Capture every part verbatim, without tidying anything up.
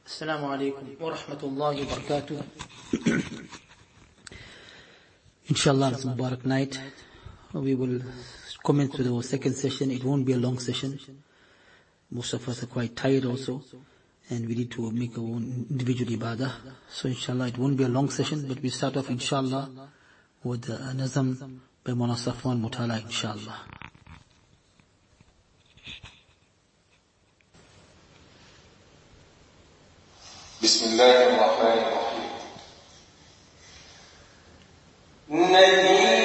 Assalamu alaikum wa rahmatullahi wa barakatuh. Inshallah, it's a Mubarak night. We will commence with our second session. It won't be a long session. Most of us are quite tired also, and we need to make our own individual ibadah. So inshallah, it won't be a long session, but we start off inshallah with a nazam by Mawlana Safwan Mutala inshallah. بسم الله الرحمن الرحيم. ندی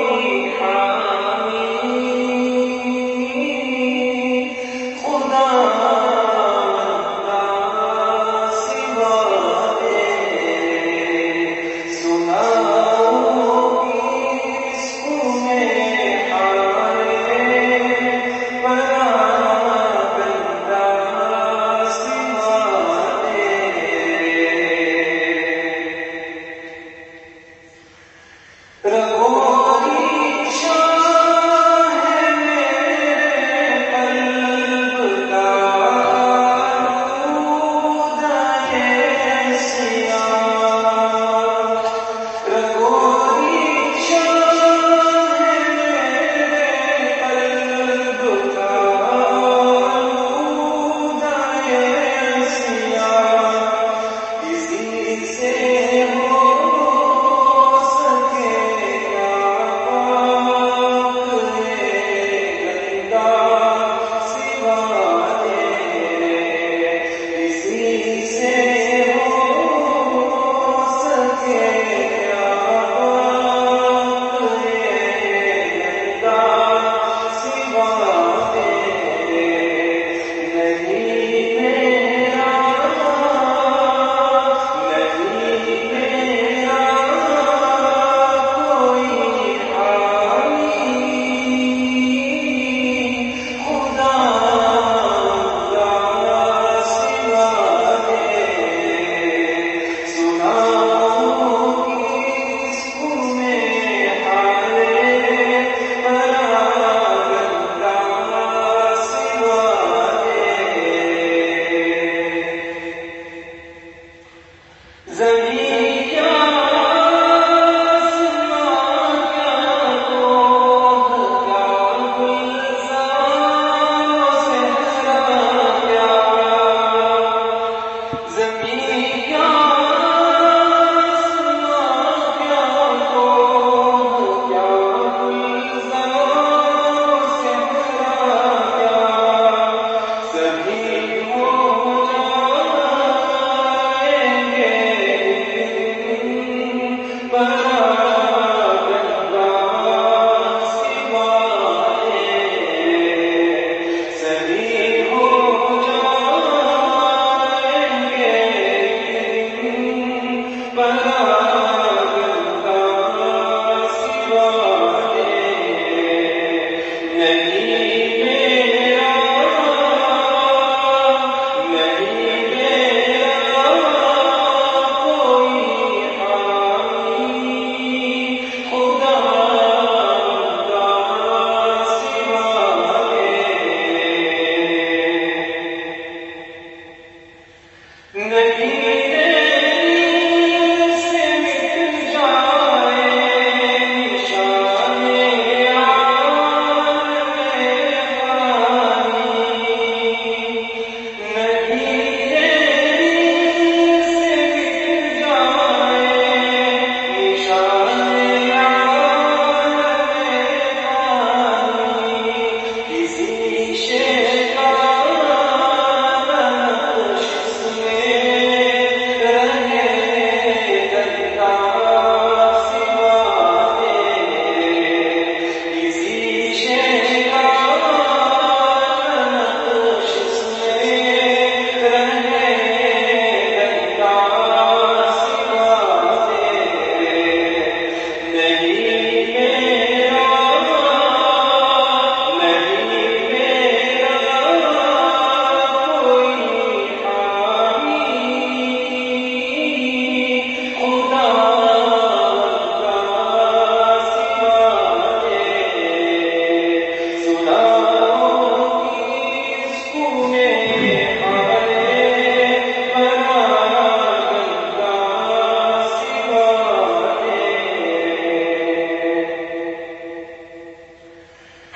خدا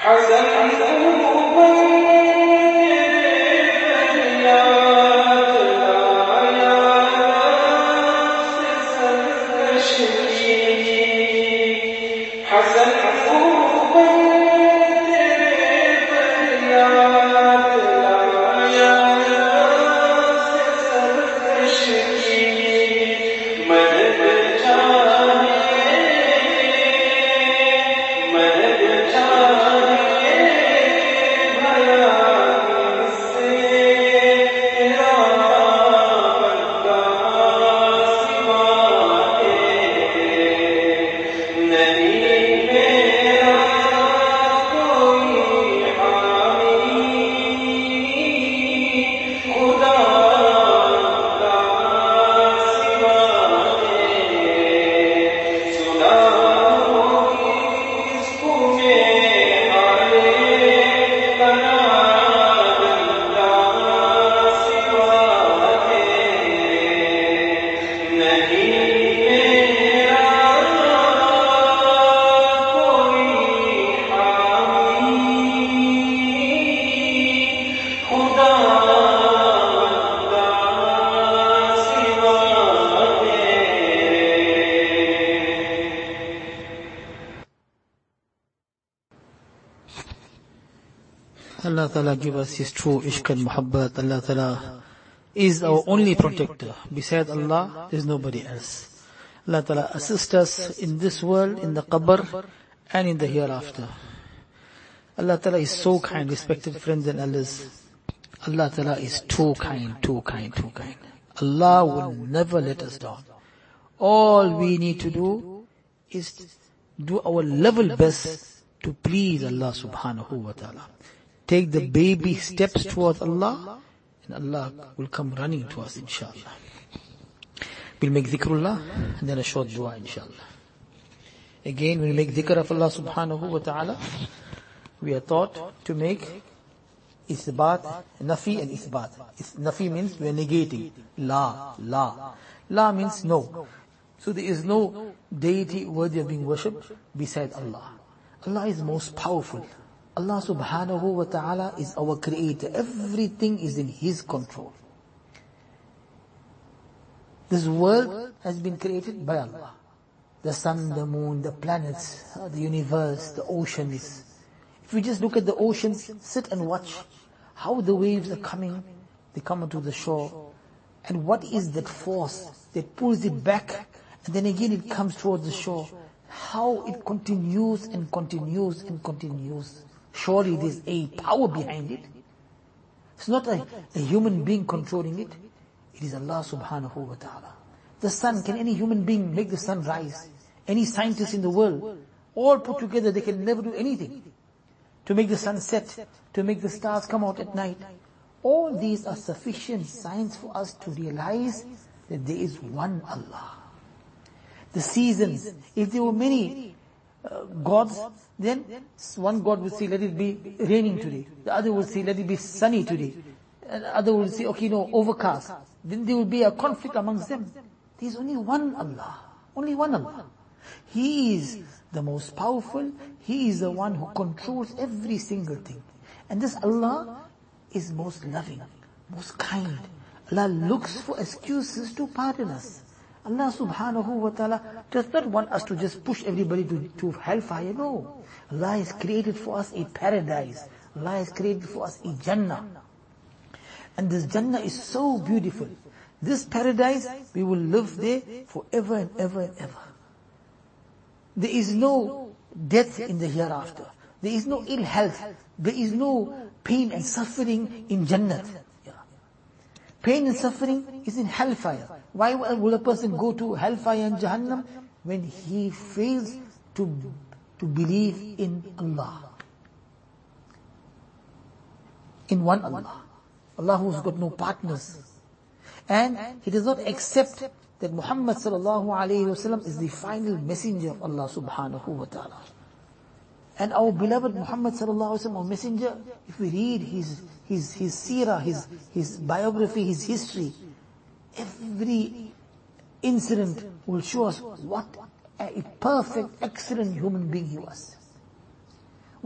Allah Ta'ala give us His true ishq and muhabbat. Allah Ta'ala is our only protector. Besides Allah, there is nobody else. Allah Ta'ala assist us in this world, in the qabr, and in the hereafter. Allah Ta'ala is so kind, respected friends and elders. Allah Ta'ala is too kind, too kind, too kind. Allah will never let us down. All we need to do is do our level best to please Allah Subhanahu wa Ta'ala. Take the baby steps towards Allah, and Allah will come running to us, inshallah. We'll make dhikrullah, and then a short dua, inshallah. Again, when we make dhikr of Allah Subhanahu wa Ta'ala, we are taught to make isbat, nafi and isbat. Nafi means we are negating. La, la. La means no. So there is no deity worthy of being worshipped beside Allah. Allah is most powerful. Allah Subhanahu wa Ta'ala is our creator. Everything is in His control. This world has been created by Allah. The sun, the moon, the planets, the universe, the oceans. If we just look at the oceans, sit and watch how the waves are coming, they come onto the shore. And what is that force that pulls it back, and then again it comes towards the shore? How it continues and continues and continues. Surely there's a power behind it. It's not a, a human being controlling it. It is Allah Subhanahu wa Ta'ala. The sun, can any human being make the sun rise? Any scientist in the world, all put together, they can never do anything. To make the sun set, to make the stars come out at night. All these are sufficient signs for us to realize that there is one Allah. The seasons, if there were many uh, gods, then one God would say, let it be raining today. The other would say, let it be sunny today. And the other would say, okay, no, overcast. Then there will be a conflict amongst them. There is only one Allah. Only one Allah. He is the most powerful. He is the one who controls every single thing. And this Allah is most loving, most kind. Allah looks for excuses to pardon us. Allah Subhanahu wa Ta'ala does not want us to just push everybody to, to hellfire. No. Allah has created for us a paradise. Allah has created for us a Jannah. And this Jannah is so beautiful. This paradise, we will live there forever and ever and ever. There is no death in the hereafter. There is no ill health. There is no pain and suffering in Jannah. Yeah. Pain and suffering is in hellfire. Why will a person go to hellfire and Jahannam? When he fails to, to believe in Allah. In one Allah. Allah who's got no partners. And he does not accept that Muhammad sallallahu alayhi wasallam is the final messenger of Allah subhanahu wa ta'ala. And our beloved Muhammad sallallahu alayhi wasallam, our messenger, if we read his, his, his seerah, his, his biography, his history, every incident will show us what a perfect, excellent human being he was.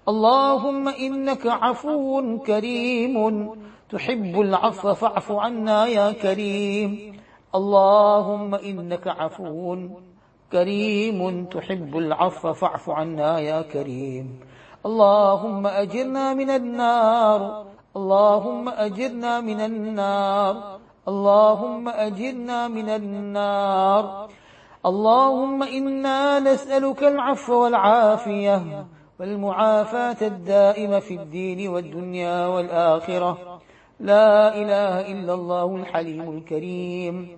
اللهم إنك عفو كريم تحب العفو فاعف عنا يا كريم. اللهم إنك عفو كريم تحب العفو فاعف عنا يا كريم. اللهم أجرنا من النار، اللهم أجرنا من النار، اللهم أجرنا من النار. اللهم إنا نسألك العفو والعافية والمعافاة الدائمة في الدين والدنيا والآخرة. لا إله إلا الله الحليم الكريم.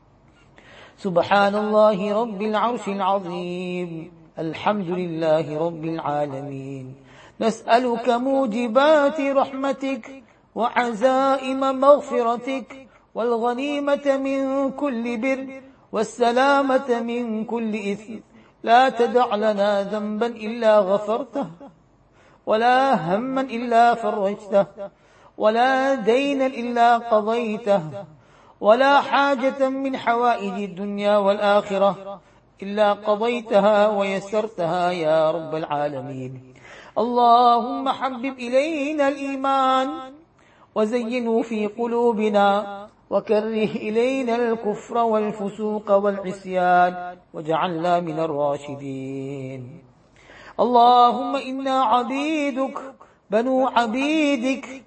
سبحان الله رب العرش العظيم. الحمد لله رب العالمين. نسألك موجبات رحمتك وعزائم مغفرتك والغنيمة من كل بر والسلامة من كل إثم. لا تدع لنا ذنبا إلا غفرته، ولا هما إلا فرجته، ولا دينا إلا قضيته، ولا حاجة من حوائج الدنيا والآخرة إلا قضيتها ويسرتها يا رب العالمين. اللهم حبب إلينا الإيمان وزينه في قلوبنا وكره إلينا الكفر والفسوق والعصيان واجعلنا من الراشدين. اللهم إنا عبيدك بنو عبيدك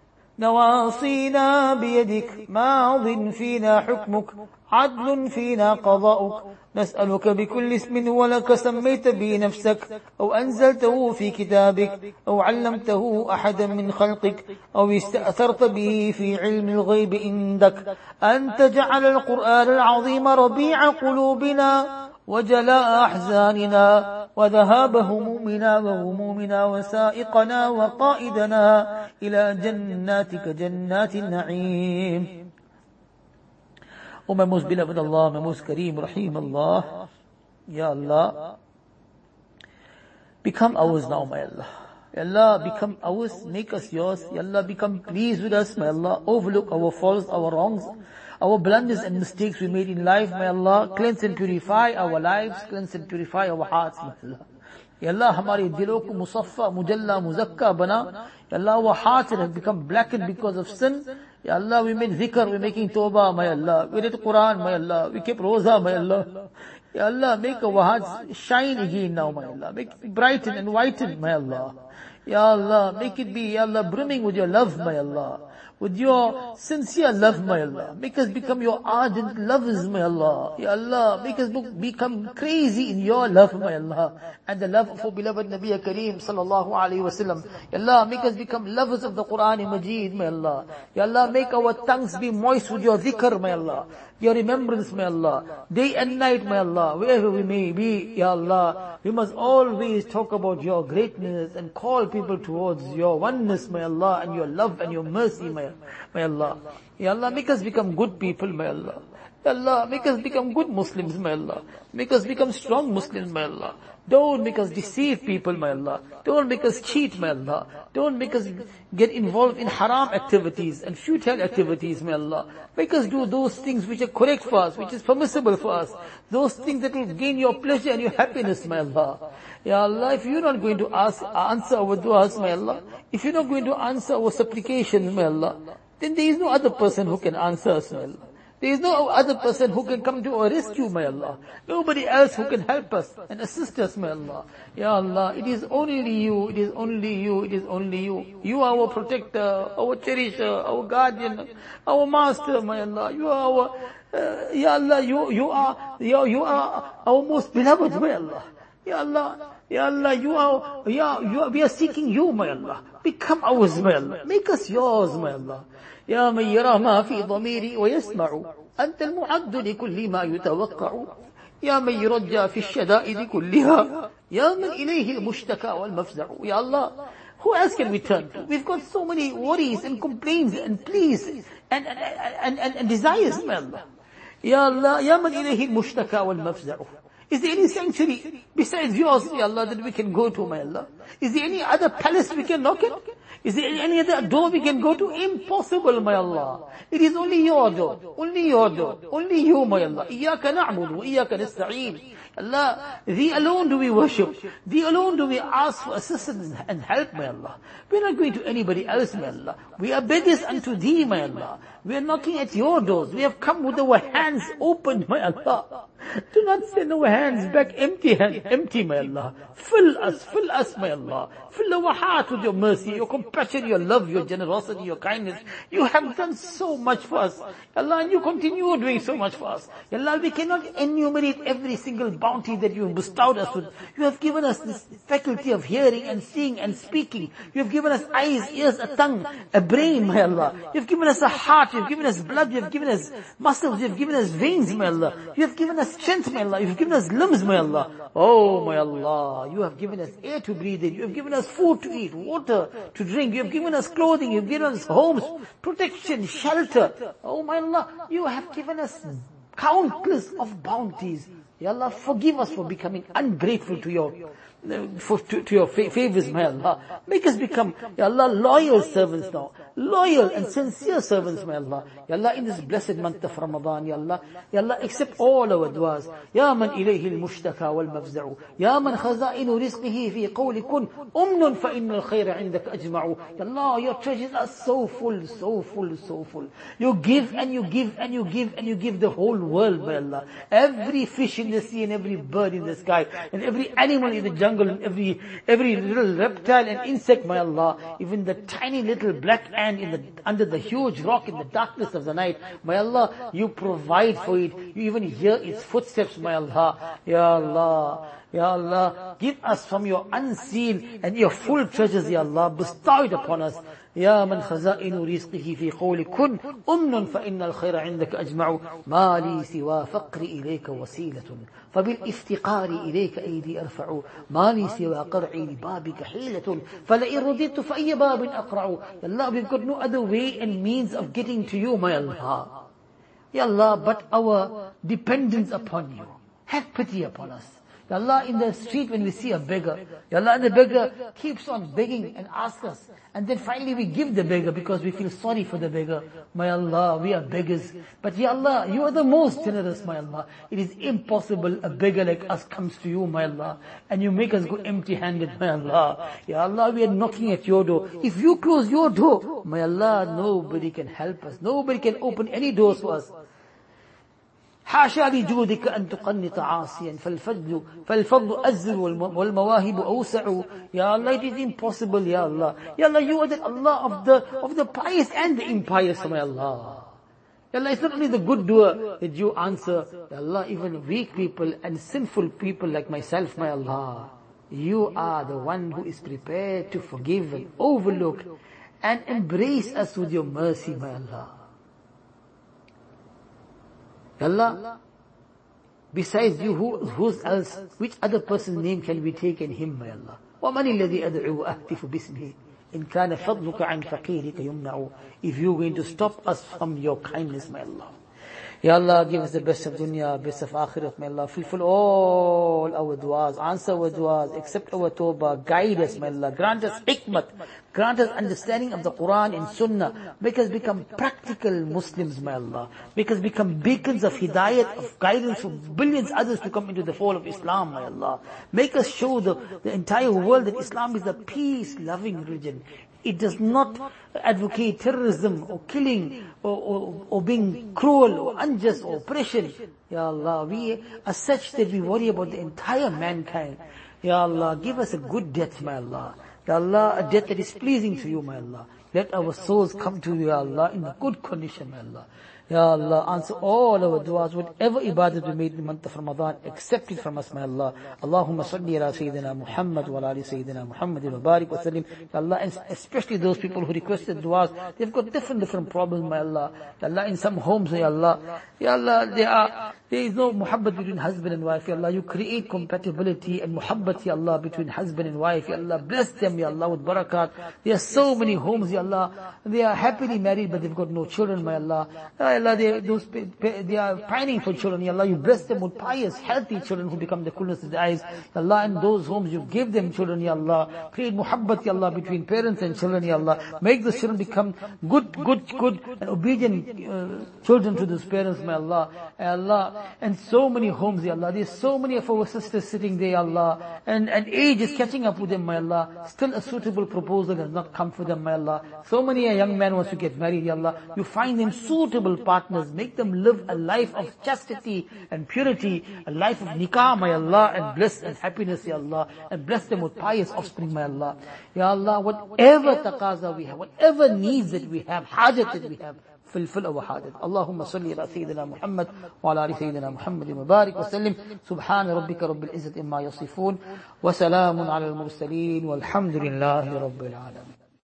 نواصينا بيدك ماض فينا حكمك عدل فينا قضاؤك. نسألك بكل اسم ولك سميت به نفسك أو أنزلته في كتابك أو علمته أحدا من خلقك أو استأثرت به في علم الغيب عندك أن تجعل القرآن العظيم ربيع قلوبنا وجلاء أحزاننا وذهاب همومنا وغمومنا وسائقنا وقائدنا إلى جناتك جنات النعيم. O my most beloved Allah, my most Kareem, Rahim Allah, Ya Allah, become ours now, my Allah. Ya Allah, become ours, make us yours. Ya Allah, become pleased with us, my Allah. Overlook our faults, our wrongs, our blunders and mistakes we made in life, my Allah. Cleanse and purify our lives, cleanse and purify our hearts, my Allah. Ya Allah, हमारे दिलों को मुसफ़ा, मुजल्ला, मुज़क्का बना. Ya Allah, our hearts have become blackened because of sin. Ya Allah, we made zikr, we're making tawbah, my Allah. We read Quran, my Allah. We kept roza, my Allah. Ya Allah, make our hearts shine again now, my Allah. Make it brighten and whiten, my Allah. Ya Allah, make it be, Ya Allah, brimming with your love, my Allah. With your sincere love, my Allah. Make us become your ardent lovers, my Allah. Ya Allah, make us become crazy in your love, my Allah. And the love of our beloved Nabi Kareem sallallahu alayhi wa sallam. Ya Allah, make us become lovers of the Quran Majid, my Allah. Ya Allah, make our tongues be moist with your dhikr, my Allah. Your remembrance, my Allah. Day and night, my Allah. Wherever we may be, Ya Allah, we must always talk about your greatness and call people towards your oneness, my Allah, and your love and your mercy, my, my Allah. Ya Allah, make us become good people, my Allah. Ya Allah, make us become good Muslims, my Allah. Make us become strong Muslims, my Allah. Don't make us deceive people, my Allah. Don't make us cheat, my Allah. Don't make us get involved in haram activities and futile activities, my Allah. Make us do those things which are correct for us, which is permissible for us. Those things that will gain your pleasure and your happiness, my Allah. Ya Allah, if you're not going to ask, answer our du'as, my Allah, if you're not going to answer our supplications, my Allah, then there is no other person who can answer us, my Allah. There is no other person who can come to our rescue, my Allah. Nobody else who can help us and assist us, my Allah. Ya Allah, it is only you, it is only you, it is only you. You are our protector, our cherisher, our guardian, our master, my Allah. You are our, uh, Ya Allah, you, you are, you, you are our most beloved, my Allah. Ya Allah, Ya Allah, you are, ya, you are, we are seeking you, my Allah. Become ours, my Allah. Make us yours, my Allah. يا من يرى ما في ضميري ويسمع أنت المعد لكل ما يتوقع يا من يرجى في الشدائد كلها يا من إليه المشتكى والمفزع. Ya Allah, who else can we turn to? We've got so many worries and complaints and pleas and, and, and, and, and desires, my Allah. Ya Allah, يا من إليه المشتكى والمفزع. Is there any sanctuary besides yours, Ya Allah, that we can go to, my Allah? Is there any other palace we can knock at? Is there any other door we can go to? Impossible, my Allah. It is only your door. Only your door. Only you, my Allah. إِيَّاكَ نَعْبُدُ وَإِيَّاكَ نَسْتَعِينُ. Allah, Thee alone do we worship. Thee alone do we ask for assistance and help, my Allah. We're not going to anybody else, my Allah. We are beggars unto Thee, my Allah. We are knocking at your doors. We have come with our hands opened, my Allah. Do not send our hands back empty, hand, empty, my Allah. Fill us, fill us, my Allah. Fill our heart with your mercy, your compassion, your love, your generosity, your kindness. You have done so much for us, Allah, and you continue doing so much for us. Allah, we cannot enumerate every single bounty that you have bestowed us with. You have given us this faculty of hearing and seeing and speaking. You have given us eyes, ears, a tongue, a brain, my Allah. You have given us a heart, you have given us blood, you have given us muscles, you have given us veins, my Allah. You have given us strength, my Allah. You have given us limbs, my Allah. Oh, my Allah. You have given us air to breathe in. You have given us food to eat, water to drink. You have given us clothing. You have given us homes, protection, shelter. Oh, my Allah. You have given us countless of bounties. Ya Allah, forgive us for becoming ungrateful to your For, to, to your fa- favors, my Allah. Make us become, Ya Allah, loyal servants now. Loyal and sincere servants, my Allah. Ya Allah, in this blessed month of Ramadan, Ya Allah, Ya Allah, accept all our du'as. Ya man ilayhi al-mushtaka wal-mafza'u. Ya man khaza'inu rizqihi fi qawli kun. Umnun fa inna al-khayra indaka ajma'u. Ya Allah, your treasures are so full, so full, so full. You give and you give and you give and you give the whole world, my Allah. Every fish in the sea and every bird in the sky and every animal in the jungle. And every, every little reptile and insect, my Allah, even the tiny little black ant in the, under the huge rock in the darkness of the night, my Allah, you provide for it. You even hear its footsteps, my Allah. Ya Allah, Ya Allah, give us from your unseen and your full treasures, Ya Allah, bestow it upon us. يا من خزائن رزقه في قول كن أمن فإن الخير عندك أجمع ما لي سوى فقر إليك وسيلة فبالافتقار إليك أيدي أرفع ما لي سوى قرعي لبابك حيلة فلئن رددت فأي باب أقرع. Ya Allah, we've got no other way and means of getting to you, my Allah. Ya Allah, but our dependence upon you. Have pity upon us. Ya Allah, in the street when we see a beggar, Ya Allah, the beggar keeps on begging and asks us. And then finally we give the beggar because we feel sorry for the beggar. My Allah, we are beggars. But Ya Allah, you are the most generous, my Allah. It is impossible a beggar like us comes to you, my Allah. And you make us go empty-handed, my Allah. Ya Allah, we are knocking at your door. If you close your door, my Allah, nobody can help us. Nobody can open any doors for us. حاشا لجودك أن تقنط عاصيا فالفضل فالفضل أزل والمواهب أوسع. Ya Allah, it is impossible, Ya Allah. Ya Allah, you are the Allah of the of the pious and the impious, my Allah. Ya Allah, it's not only the good doer that you answer. Ya Allah, even weak people and sinful people like myself, my Allah. You are the one who is prepared to forgive and overlook and embrace us with your mercy, my Allah. Allah, besides you, who, who else, which other person's name can we take in him, my Allah? وَمَنِ الَّذِي أَدْعُو وَأَهْتِفُ بِاسْمِهِ إِنْ كَانَ فَضْلُكَ عَنْ فَقِيرِكَ يُمْنَعُ. If you're going to stop us from your kindness, my Allah. Ya Allah, give us the best of dunya, best of akhirat, may Allah. Fulfill all our du'as, answer our du'as, accept our tawbah, guide us, may Allah. Grant us hikmat, grant us understanding of the Quran and Sunnah. Make us become practical Muslims, may Allah. Make us become beacons of hidayat, of guidance for billions others to come into the fold of Islam, may Allah. Make us show the, the entire world that Islam is a peace-loving religion. It does not advocate terrorism or killing or, or, or being cruel or unjust or oppression. Ya Allah, we are such that we worry about the entire mankind. Ya Allah, give us a good death, my Allah. Ya Allah, a death that is pleasing to you, my Allah. Let our souls come to you, Ya Allah, in a good condition, my Allah. Ya Allah, answer all our du'as, whatever ibadat we made in the month of Ramadan, accept it from us, my Allah. Allahumma salli ala Sayyidina Muhammad wa ala ali Sayyidina Muhammad wa barik wa sallim. Ya Allah, and especially those people who requested du'as, they've got different, different problems, my Allah. Ya Allah, in some homes, Ya Allah, Ya Allah, there are There is no muhabbat between husband and wife, Ya Allah. You create compatibility and muhabbat, Ya Allah, between husband and wife, Ya Allah. Bless them, Ya Allah, with barakat. There are so many homes, Ya Allah. They are happily married, but they've got no children, my Allah. Ya Allah, they, those, they are pining for children, Ya Allah. You bless them with pious, healthy children who become the coolness of the eyes. Ya Allah, in those homes, you give them children, Ya Allah. Create muhabbat, Ya Allah, between parents and children, Ya Allah. Make the children become good, good, good, and obedient uh, children to those parents, my Allah. Ya Allah. And so many homes, Ya Allah. There's so many of our sisters sitting there, Ya Allah. And, and age is catching up with them, my Allah. Still a suitable proposal has not come for them, my Allah. So many a young man wants to get married, Ya Allah. You find them suitable partners. Make them live a life of chastity and purity. A life of nikah, my Allah. And bliss and happiness, Ya Allah. And bless them with pious offspring, my Allah. Ya Allah, whatever taqaza we have, whatever needs that we have, hajat that we have, fulfill our hajat. Allahumma salli ala Sayyidina Muhammad wa ala ali Sayyidina Muhammad wa barik wa sallim. Subhana rabbika rabbil izzati amma yasifun. Wa salamun ala al-mursaleen. Walhamdulillahi rabbil alamin.